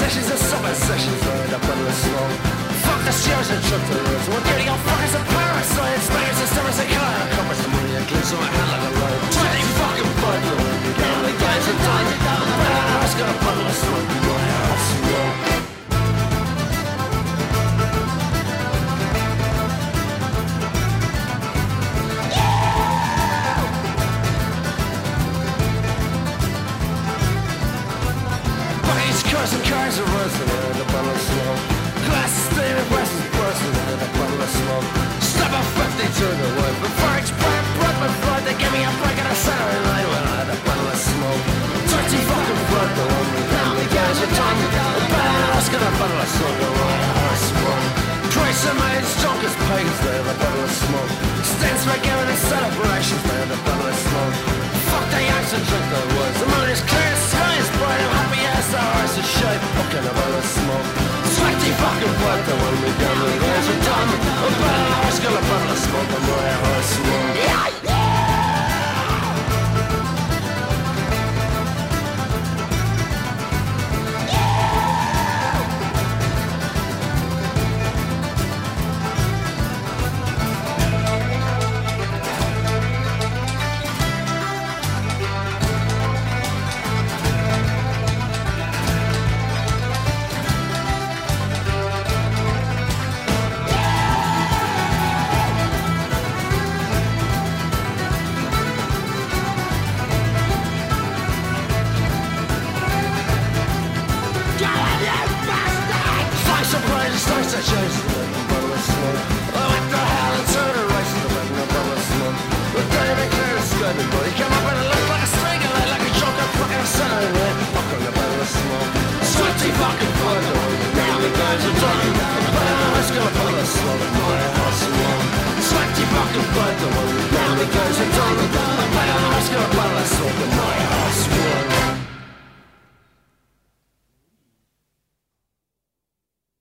sessions and summer sessions in a bottle of smoke. Fuck the steers and truck the roads. We're dirty old fuckers and parasites. Beggars and steppers and car. Covers the money and glimpse on my hand like a light. 20 fucking bundle. Down the guys and down. But I was gonna bottle of smoke. My ass smoke. Cars and cars are roasting in a bottle of smoke. Glasses stained, glasses bursting in a bottle of smoke. Step up 50 to the wood. Before each brand broke my flood, they gave me a break on a Saturday night when I had a bottle of smoke. Dirty fucking blood, the one with family guys are tongue. The bad ass got a bottle of smoke, the one I smoke. Price of my junk is pagans, they have a bottle of smoke. Stands for giving and celebrations, they have a bottle of smoke. Fuck the yanks and drink the woods. The moon is clear, the sky is bright. I'm happy as the horse is shape. Fucking a bottle of smoke. Sweaty fucking blood, the one we done, the guys are done. A bad horse got a bottle of smoke, and my horse smoke. Starts to chase a bottle of smoke. Oh, what the hell? It's on a race to a bottle of smoke. But David clear the sky, buddy. Come up and look like a stringer, like a drunken fucking Saturday night. Fucking a bottle of smoke. Sweaty fucking blood, now the guys are talking. But I was gonna bottle of smoke, my house smoke. Sweaty fucking blood, now the guys are talking.